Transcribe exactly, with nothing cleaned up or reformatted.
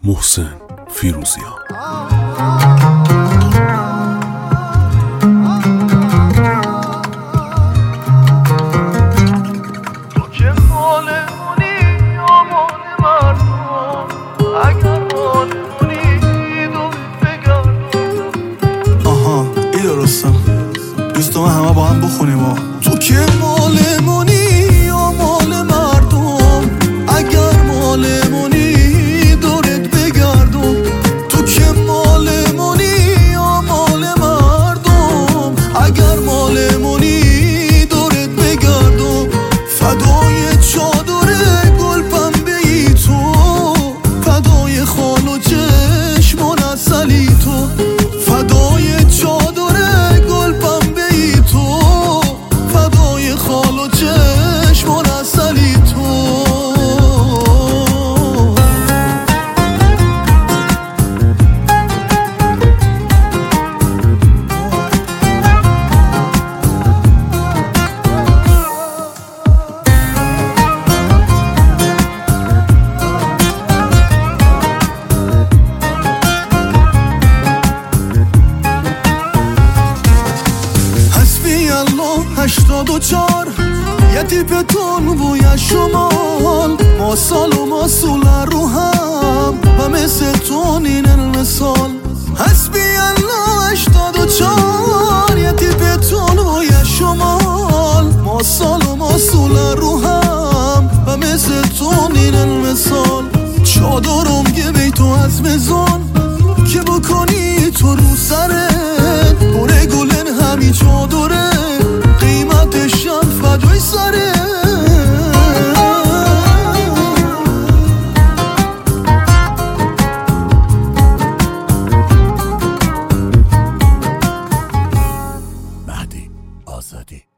محسن فیروزیان. دوست ما همه با هم بخونیم و تو که مالمونی یا مال مردم، اگر مالمونی دورت بگردم. تو که مالمونی یا مال مردم، اگر مالمونی دورت بگردم. فدای چادر گل پنبه ای تو، فدای خال و چشم و نسلی تو. فدای چادر هشتاد و چار یه تیپتون بوی شمال، ما سال و ما سوله رو هم و مثل تونین المثال. حسبی الله هشتاد و چار یه تیپتون بوی شمال، ما سال و ما سوله رو هم و مثل تونین المثال. چادرم گه بیتو از مزان که بکنی تو رو سرت، بره گلن همی چادره قیمتشم فدای سره. مهدی آزادی.